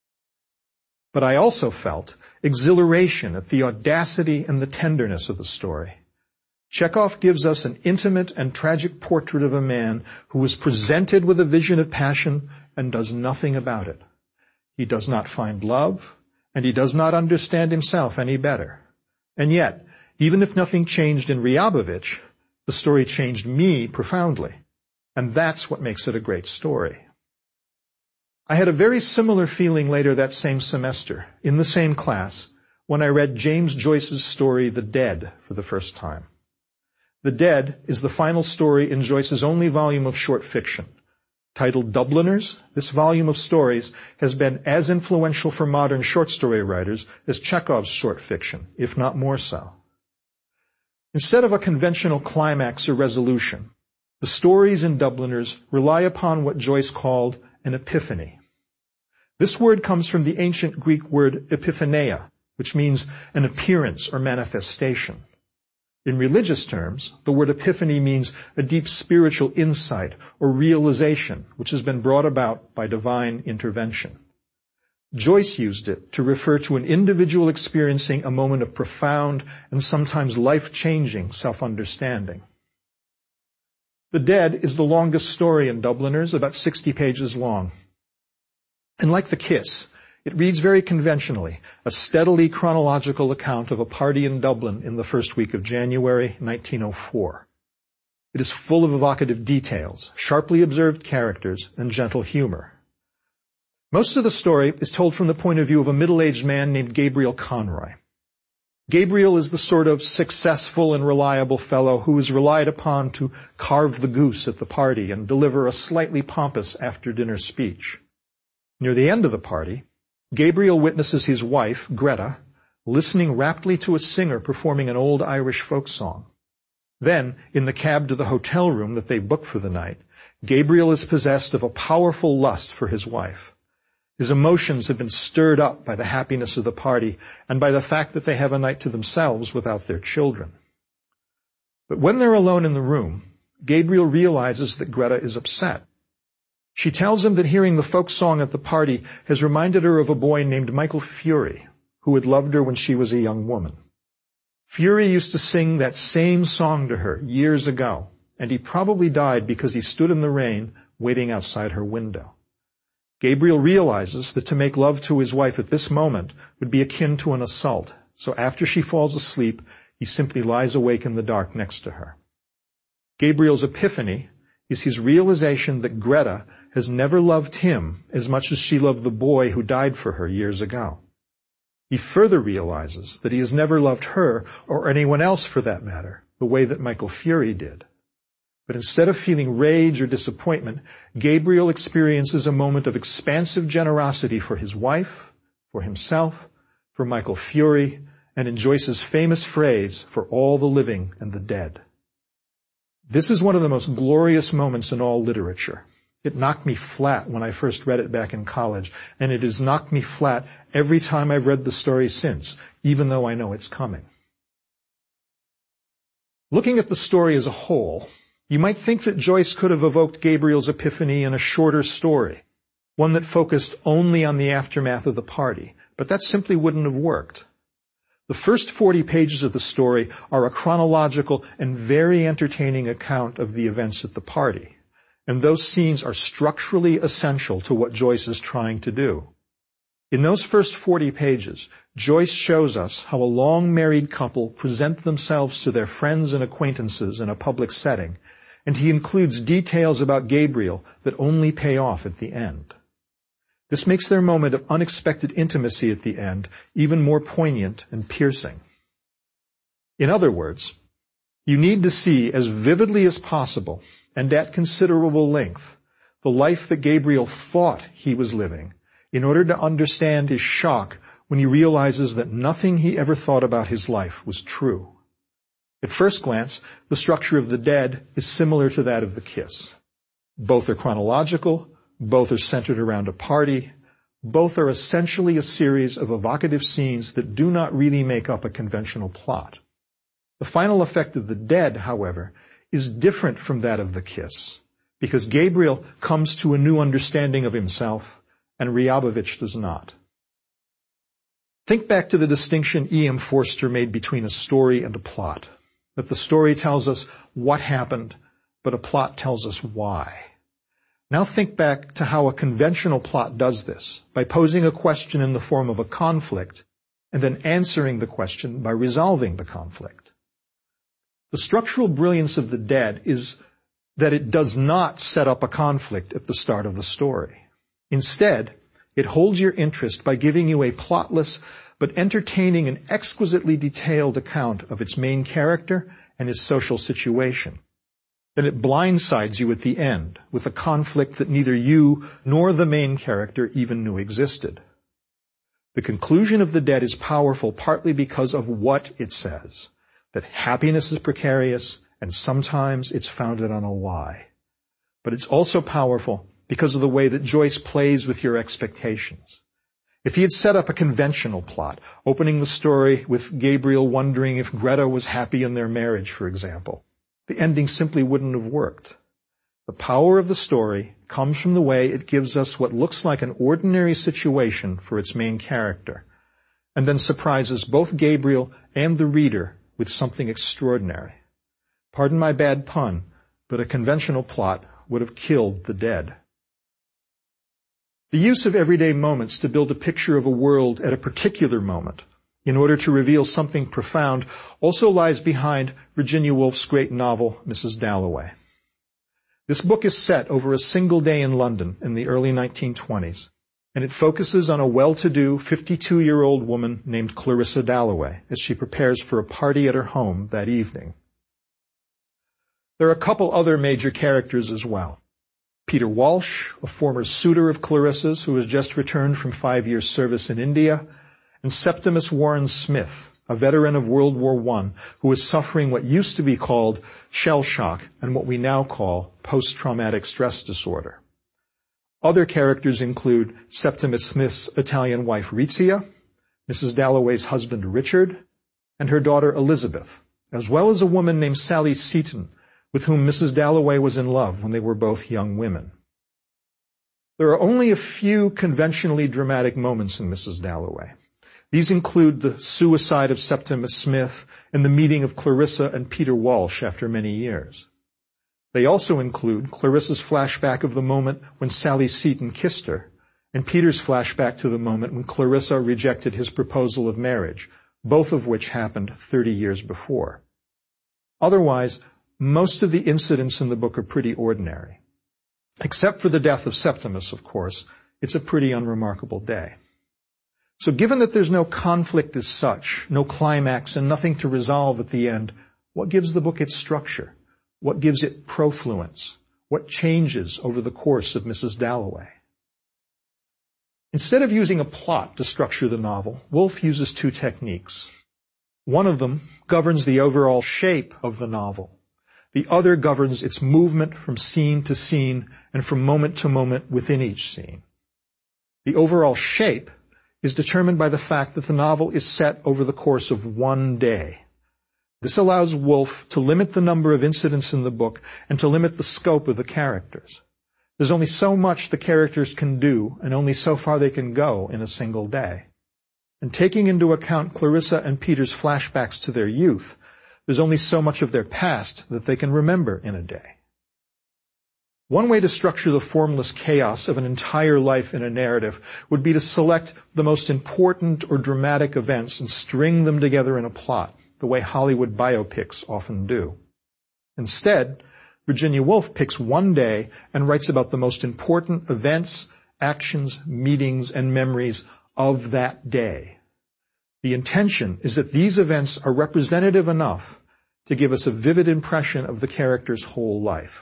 But I also felt exhilaration at the audacity and the tenderness of the story. Chekhov gives us an intimate and tragic portrait of a man who is presented with a vision of passion and does nothing about it. He does not find love, and he does not understand himself any better. And yet, even if nothing changed in Ryabovich, the story changed me profoundly. And that's what makes it a great story. I had a very similar feeling later that same semester, in the same class, when I read James Joyce's story, The Dead, for the first time. The Dead is the final story in Joyce's only volume of short fiction. Titled Dubliners, this volume of stories has been as influential for modern short story writers as Chekhov's short fiction, if not more so. Instead of a conventional climax or resolution, the stories in Dubliners rely upon what Joyce called an epiphany. This word comes from the ancient Greek word epiphaneia, which means an appearance or manifestation. In religious terms, the word epiphany means a deep spiritual insight or realization which has been brought about by divine intervention. Joyce used it to refer to an individual experiencing a moment of profound and sometimes life-changing self-understanding. The Dead is the longest story in Dubliners, about sixty pages long. And like The Kiss, it reads very conventionally, a steadily chronological account of a party in Dublin in the first week of January nineteen oh four. It is full of evocative details, sharply observed characters, and gentle humor. Most of the story is told from the point of view of a middle-aged man named Gabriel Conroy. Gabriel is the sort of successful and reliable fellow who is relied upon to carve the goose at the party and deliver a slightly pompous after-dinner speech. Near the end of the party, Gabriel witnesses his wife, Greta, listening raptly to a singer performing an old Irish folk song. Then, in the cab to the hotel room that they booked for the night, Gabriel is possessed of a powerful lust for his wife. His emotions have been stirred up by the happiness of the party and by the fact that they have a night to themselves without their children. But when they're alone in the room, Gabriel realizes that Greta is upset. She tells him that hearing the folk song at the party has reminded her of a boy named Michael Fury, who had loved her when she was a young woman. Fury used to sing that same song to her years ago, and he probably died because he stood in the rain waiting outside her window. Gabriel realizes that to make love to his wife at this moment would be akin to an assault, so after she falls asleep, he simply lies awake in the dark next to her. Gabriel's epiphany is his realization that Greta has never loved him as much as she loved the boy who died for her years ago. He further realizes that he has never loved her, or anyone else for that matter, the way that Michael Fury did. But instead of feeling rage or disappointment, Gabriel experiences a moment of expansive generosity for his wife, for himself, for Michael Fury, and in Joyce's famous phrase, for all the living and the dead. This is one of the most glorious moments in all literature. It knocked me flat when I first read it back in college, and it has knocked me flat every time I've read the story since, even though I know it's coming. Looking at the story as a whole, you might think that Joyce could have evoked Gabriel's epiphany in a shorter story, one that focused only on the aftermath of the party, but that simply wouldn't have worked. The first forty pages of the story are a chronological and very entertaining account of the events at the party, and those scenes are structurally essential to what Joyce is trying to do. In those first forty pages, Joyce shows us how a long-married couple present themselves to their friends and acquaintances in a public setting, and he includes details about Gabriel that only pay off at the end. This makes their moment of unexpected intimacy at the end even more poignant and piercing. In other words, you need to see as vividly as possible and at considerable length the life that Gabriel thought he was living in order to understand his shock when he realizes that nothing he ever thought about his life was true. At first glance, the structure of The Dead is similar to that of The Kiss. Both are chronological, both are centered around a party, both are essentially a series of evocative scenes that do not really make up a conventional plot. The final effect of The Dead, however, is different from that of The Kiss, because Gabriel comes to a new understanding of himself, and Ryabovich does not. Think back to the distinction E M Forster made between a story and a plot. That the story tells us what happened, but a plot tells us why. Now think back to how a conventional plot does this, by posing a question in the form of a conflict, and then answering the question by resolving the conflict. The structural brilliance of The Dead is that it does not set up a conflict at the start of the story. Instead, it holds your interest by giving you a plotless but entertaining and exquisitely detailed account of its main character and his social situation. Then it blindsides you at the end with a conflict that neither you nor the main character even knew existed. The conclusion of The Dead is powerful partly because of what it says, that happiness is precarious and sometimes it's founded on a lie. But it's also powerful because of the way that Joyce plays with your expectations. If he had set up a conventional plot, opening the story with Gabriel wondering if Greta was happy in their marriage, for example, the ending simply wouldn't have worked. The power of the story comes from the way it gives us what looks like an ordinary situation for its main character, and then surprises both Gabriel and the reader with something extraordinary. Pardon my bad pun, but a conventional plot would have killed The Dead. The use of everyday moments to build a picture of a world at a particular moment in order to reveal something profound also lies behind Virginia Woolf's great novel, Missus Dalloway. This book is set over a single day in London in the early nineteen twenties, and it focuses on a well-to-do fifty-two-year-old woman named Clarissa Dalloway as she prepares for a party at her home that evening. There are a couple other major characters as well. Peter Walsh, a former suitor of Clarissa's who has just returned from five years' service in India, and Septimus Warren Smith, a veteran of World War One who is suffering what used to be called shell shock and what we now call post-traumatic stress disorder. Other characters include Septimus Smith's Italian wife Rizia, Missus Dalloway's husband Richard, and her daughter Elizabeth, as well as a woman named Sally Seaton, with whom Missus Dalloway was in love when they were both young women. There are only a few conventionally dramatic moments in Missus Dalloway. These include the suicide of Septimus Smith and the meeting of Clarissa and Peter Walsh after many years. They also include Clarissa's flashback of the moment when Sally Seaton kissed her, and Peter's flashback to the moment when Clarissa rejected his proposal of marriage, both of which happened thirty years before. Otherwise, most of the incidents in the book are pretty ordinary. Except for the death of Septimus, of course, it's a pretty unremarkable day. So given that there's no conflict as such, no climax, and nothing to resolve at the end, what gives the book its structure? What gives it profluence? What changes over the course of Missus Dalloway? Instead of using a plot to structure the novel, Woolf uses two techniques. One of them governs the overall shape of the novel. The other governs its movement from scene to scene and from moment to moment within each scene. The overall shape is determined by the fact that the novel is set over the course of one day. This allows Woolf to limit the number of incidents in the book and to limit the scope of the characters. There's only so much the characters can do and only so far they can go in a single day. And taking into account Clarissa and Peter's flashbacks to their youth, there's only so much of their past that they can remember in a day. One way to structure the formless chaos of an entire life in a narrative would be to select the most important or dramatic events and string them together in a plot, the way Hollywood biopics often do. Instead, Virginia Woolf picks one day and writes about the most important events, actions, meetings, and memories of that day. The intention is that these events are representative enough to give us a vivid impression of the character's whole life.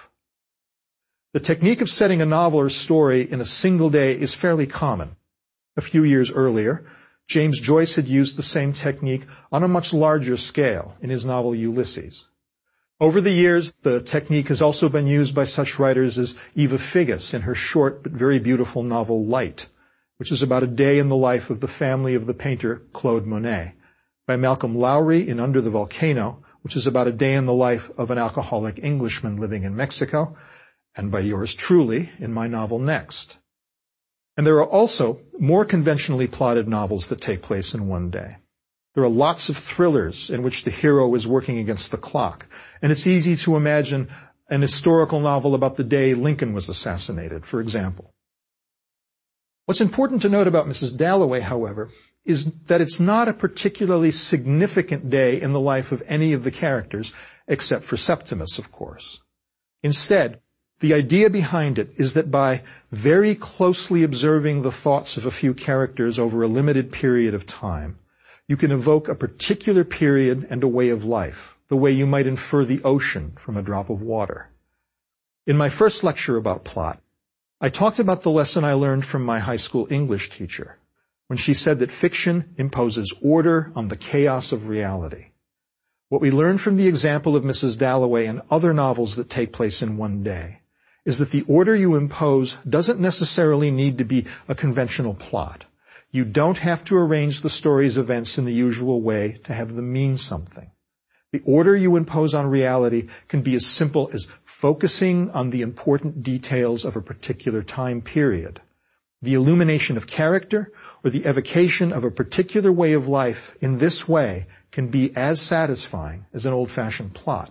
The technique of setting a novel or story in a single day is fairly common. A few years earlier, James Joyce had used the same technique on a much larger scale in his novel Ulysses. Over the years, the technique has also been used by such writers as Eva Figgis in her short but very beautiful novel Light, which is about a day in the life of the family of the painter Claude Monet, by Malcolm Lowry in Under the Volcano, which is about a day in the life of an alcoholic Englishman living in Mexico, and by yours truly in my novel Next. And there are also more conventionally plotted novels that take place in one day. There are lots of thrillers in which the hero is working against the clock, and it's easy to imagine an historical novel about the day Lincoln was assassinated, for example. What's important to note about Missus Dalloway, however, is that it's not a particularly significant day in the life of any of the characters, except for Septimus, of course. Instead, the idea behind it is that by very closely observing the thoughts of a few characters over a limited period of time, you can evoke a particular period and a way of life, the way you might infer the ocean from a drop of water. In my first lecture about plot, I talked about the lesson I learned from my high school English teacher, when she said that fiction imposes order on the chaos of reality. What we learned from the example of Missus Dalloway and other novels that take place in one day is that the order you impose doesn't necessarily need to be a conventional plot. You don't have to arrange the story's events in the usual way to have them mean something. The order you impose on reality can be as simple as focusing on the important details of a particular time period. The illumination of character or the evocation of a particular way of life in this way can be as satisfying as an old-fashioned plot.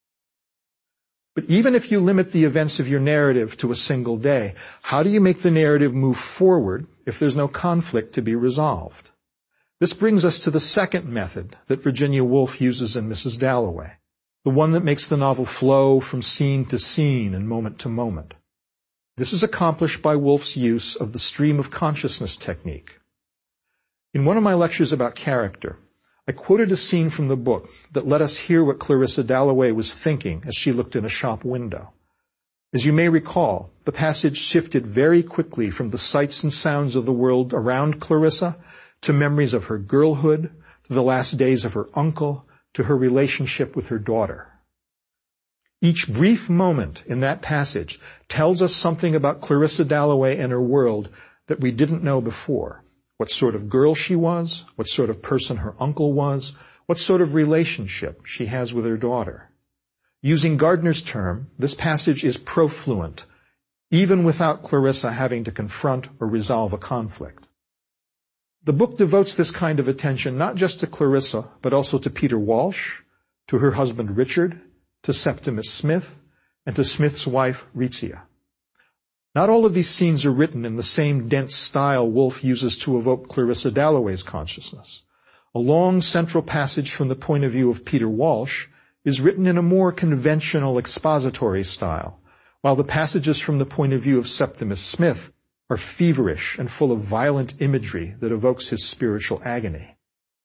But even if you limit the events of your narrative to a single day, how do you make the narrative move forward if there's no conflict to be resolved? This brings us to the second method that Virginia Woolf uses in Missus Dalloway, the one that makes the novel flow from scene to scene and moment to moment. This is accomplished by Woolf's use of the stream of consciousness technique. In one of my lectures about character, I quoted a scene from the book that let us hear what Clarissa Dalloway was thinking as she looked in a shop window. As you may recall, the passage shifted very quickly from the sights and sounds of the world around Clarissa to memories of her girlhood, to the last days of her uncle, to her relationship with her daughter. Each brief moment in that passage tells us something about Clarissa Dalloway and her world that we didn't know before. What sort of girl she was, what sort of person her uncle was, what sort of relationship she has with her daughter. Using Gardner's term, this passage is profluent, even without Clarissa having to confront or resolve a conflict. The book devotes this kind of attention not just to Clarissa, but also to Peter Walsh, to her husband Richard, to Septimus Smith, and to Smith's wife Ritzia. Not all of these scenes are written in the same dense style Woolf uses to evoke Clarissa Dalloway's consciousness. A long central passage from the point of view of Peter Walsh is written in a more conventional expository style, while the passages from the point of view of Septimus Smith are feverish and full of violent imagery that evokes his spiritual agony.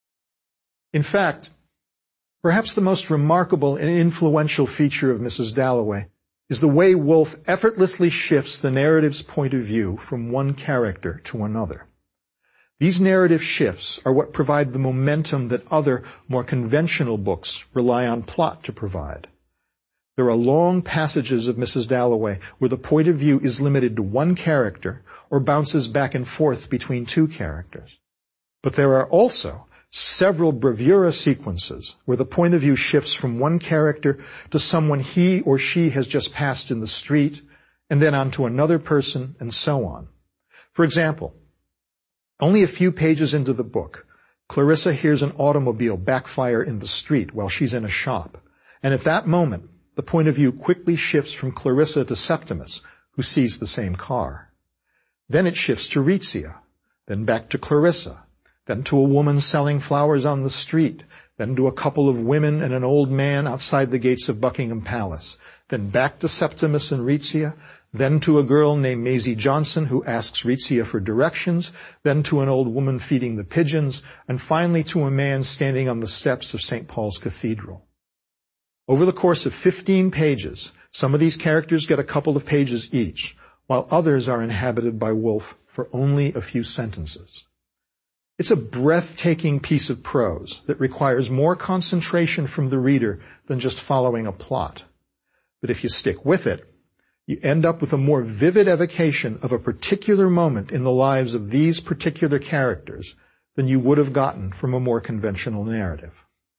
In fact, perhaps the most remarkable and influential feature of Missus Dalloway is the way Woolf effortlessly shifts the narrative's point of view from one character to another. These narrative shifts are what provide the momentum that other, more conventional books rely on plot to provide. There are long passages of Missus Dalloway where the point of view is limited to one character or bounces back and forth between two characters. But there are also several bravura sequences where the point of view shifts from one character to someone he or she has just passed in the street, and then on to another person, and so on. For example, only a few pages into the book, Clarissa hears an automobile backfire in the street while she's in a shop, and at that moment, the point of view quickly shifts from Clarissa to Septimus, who sees the same car. Then it shifts to Ritzia, then back to Clarissa, then to a woman selling flowers on the street, then to a couple of women and an old man outside the gates of Buckingham Palace, then back to Septimus and Ritzia, then to a girl named Maisie Johnson who asks Ritzia for directions, then to an old woman feeding the pigeons, and finally to a man standing on the steps of Saint Paul's Cathedral. Over the course of fifteen pages, some of these characters get a couple of pages each, while others are inhabited by Woolf for only a few sentences. It's a breathtaking piece of prose that requires more concentration from the reader than just following a plot. But if you stick with it, you end up with a more vivid evocation of a particular moment in the lives of these particular characters than you would have gotten from a more conventional narrative.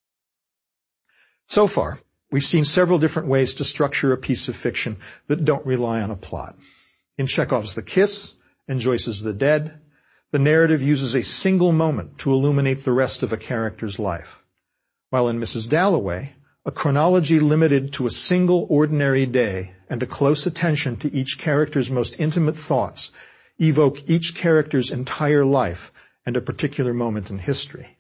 So far, we've seen several different ways to structure a piece of fiction that don't rely on a plot. In Chekhov's The Kiss and Joyce's The Dead, the narrative uses a single moment to illuminate the rest of a character's life, while in Missus Dalloway, a chronology limited to a single ordinary day and a close attention to each character's most intimate thoughts evoke each character's entire life and a particular moment in history.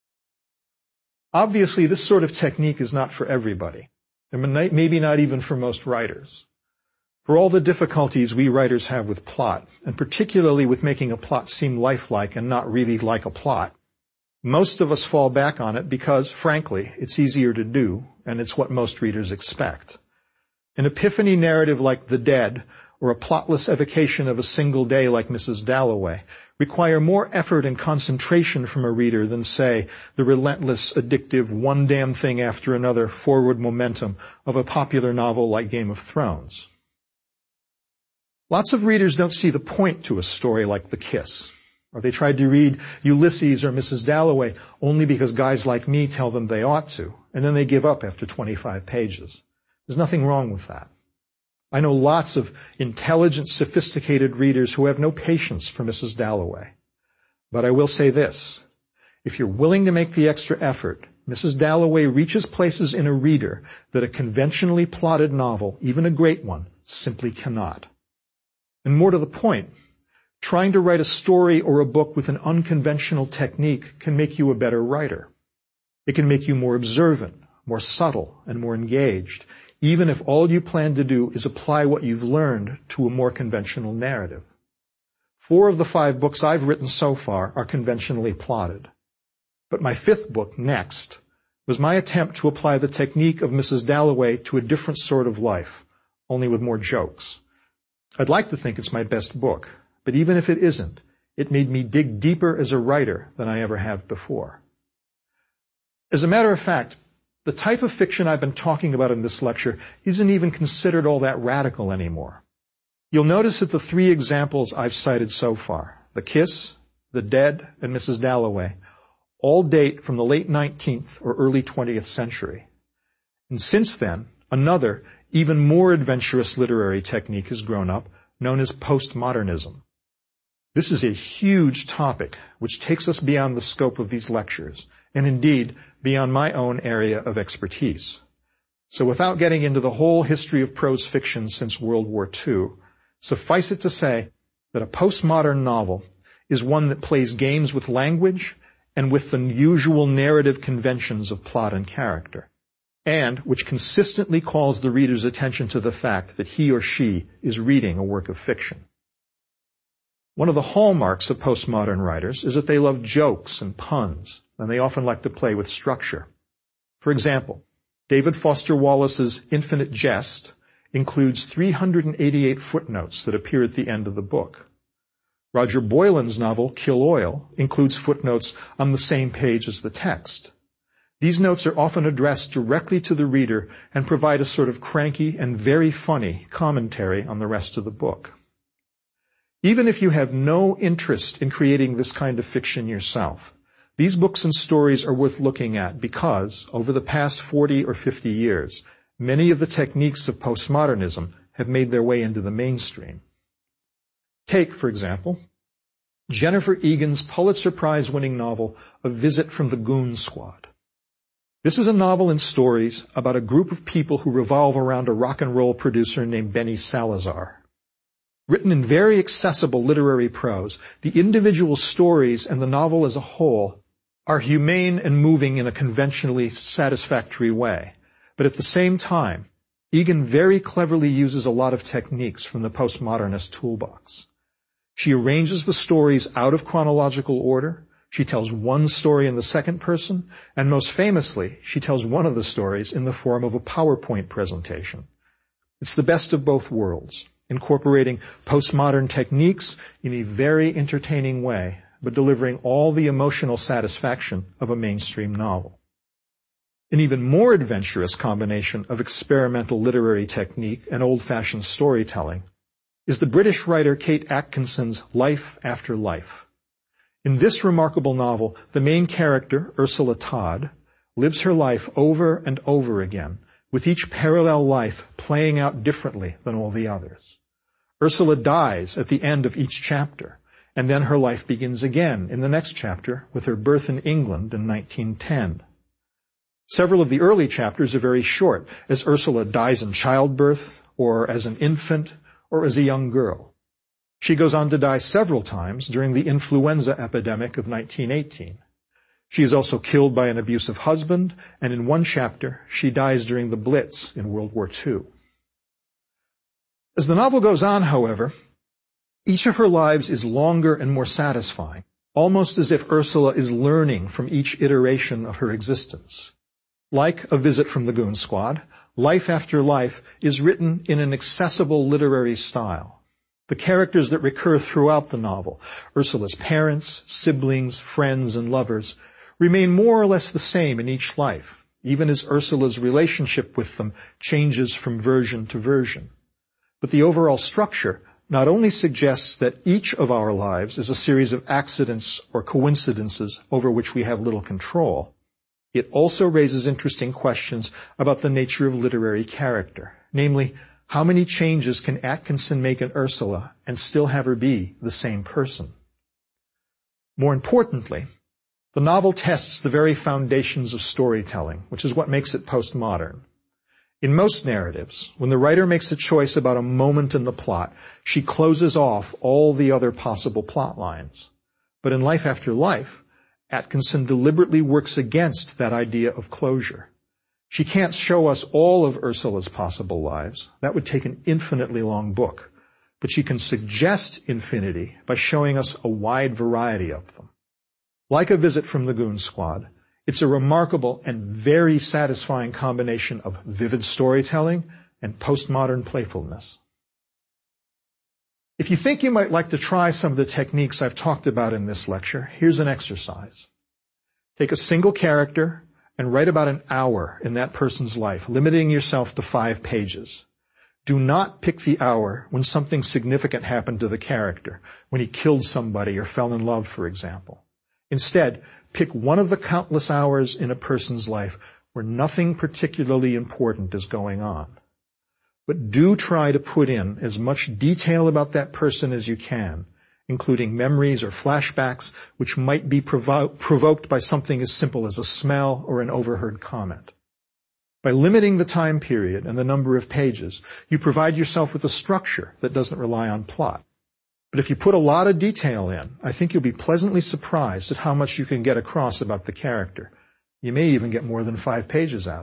Obviously, this sort of technique is not for everybody, and maybe not even for most writers. For all the difficulties we writers have with plot, and particularly with making a plot seem lifelike and not really like a plot, most of us fall back on it because, frankly, it's easier to do, and it's what most readers expect. An epiphany narrative like The Dead, or a plotless evocation of a single day like Missus Dalloway, require more effort and concentration from a reader than, say, the relentless, addictive, one damn thing after another forward momentum of a popular novel like Game of Thrones. Lots of readers don't see the point to a story like The Kiss, or they tried to read Ulysses or Missus Dalloway only because guys like me tell them they ought to, and then they give up after twenty-five pages. There's nothing wrong with that. I know lots of intelligent, sophisticated readers who have no patience for Missus Dalloway. But I will say this. If you're willing to make the extra effort, Missus Dalloway reaches places in a reader that a conventionally plotted novel, even a great one, simply cannot. And more to the point, trying to write a story or a book with an unconventional technique can make you a better writer. It can make you more observant, more subtle, and more engaged, even if all you plan to do is apply what you've learned to a more conventional narrative. Four of the five books I've written so far are conventionally plotted. But my fifth book, Next, was my attempt to apply the technique of Missus Dalloway to a different sort of life, only with more jokes. I'd like to think it's my best book, but even if it isn't, it made me dig deeper as a writer than I ever have before. As a matter of fact, the type of fiction I've been talking about in this lecture isn't even considered all that radical anymore. You'll notice that the three examples I've cited so far, The Kiss, The Dead, and Missus Dalloway, all date from the late nineteenth or early twentieth century. And since then, another, even more adventurous literary technique has grown up, known as postmodernism. This is a huge topic which takes us beyond the scope of these lectures, and indeed beyond my own area of expertise. So without getting into the whole history of prose fiction since World War Two, Suffice it to say that a postmodern novel is one that plays games with language and with the usual narrative conventions of plot and character, and which consistently calls the reader's attention to the fact that he or she is reading a work of fiction. One of the hallmarks of postmodern writers is that they love jokes and puns, and they often like to play with structure. For example, David Foster Wallace's Infinite Jest includes three hundred eighty-eight footnotes that appear at the end of the book. Roger Boylan's novel, Kill Oil, includes footnotes on the same page as the text. These notes are often addressed directly to the reader and provide a sort of cranky and very funny commentary on the rest of the book. Even if you have no interest in creating this kind of fiction yourself, these books and stories are worth looking at because, over the past forty or fifty years, many of the techniques of postmodernism have made their way into the mainstream. Take, for example, Jennifer Egan's Pulitzer Prize-winning novel, A Visit from the Goon Squad. This is a novel and stories about a group of people who revolve around a rock and roll producer named Benny Salazar. Written in very accessible literary prose, the individual stories and the novel as a whole are humane and moving in a conventionally satisfactory way. But at the same time, Egan very cleverly uses a lot of techniques from the postmodernist toolbox. She arranges the stories out of chronological order. She tells one story in the second person, and most famously, she tells one of the stories in the form of a PowerPoint presentation. It's the best of both worlds, incorporating postmodern techniques in a very entertaining way, but delivering all the emotional satisfaction of a mainstream novel. An even more adventurous combination of experimental literary technique and old-fashioned storytelling is the British writer Kate Atkinson's Life After Life. In this remarkable novel, the main character, Ursula Todd, lives her life over and over again, with each parallel life playing out differently than all the others. Ursula dies at the end of each chapter, and then her life begins again in the next chapter with her birth in England in nineteen ten. Several of the early chapters are very short, as Ursula dies in childbirth, or as an infant, or as a young girl. She goes on to die several times during the influenza epidemic of nineteen eighteen. She is also killed by an abusive husband, and in one chapter, she dies during the Blitz in World War Two. As the novel goes on, however, each of her lives is longer and more satisfying, almost as if Ursula is learning from each iteration of her existence. Like A Visit from the Goon Squad, Life After Life is written in an accessible literary style. The characters that recur throughout the novel, Ursula's parents, siblings, friends, and lovers, remain more or less the same in each life, even as Ursula's relationship with them changes from version to version. But the overall structure not only suggests that each of our lives is a series of accidents or coincidences over which we have little control, it also raises interesting questions about the nature of literary character, namely, how many changes can Atkinson make in Ursula and still have her be the same person? More importantly, the novel tests the very foundations of storytelling, which is what makes it postmodern. In most narratives, when the writer makes a choice about a moment in the plot, she closes off all the other possible plot lines. But in Life After Life, Atkinson deliberately works against that idea of closure. She can't show us all of Ursula's possible lives. That would take an infinitely long book. But she can suggest infinity by showing us a wide variety of them. Like A Visit from the Goon Squad, it's a remarkable and very satisfying combination of vivid storytelling and postmodern playfulness. If you think you might like to try some of the techniques I've talked about in this lecture, here's an exercise. Take a single character and write about an hour in that person's life, limiting yourself to five pages. Do not pick the hour when something significant happened to the character, when he killed somebody or fell in love, for example. Instead, pick one of the countless hours in a person's life where nothing particularly important is going on. But do try to put in as much detail about that person as you can, including memories or flashbacks which might be provo- provoked by something as simple as a smell or an overheard comment. By limiting the time period and the number of pages, you provide yourself with a structure that doesn't rely on plot. But if you put a lot of detail in, I think you'll be pleasantly surprised at how much you can get across about the character. You may even get more than five pages out.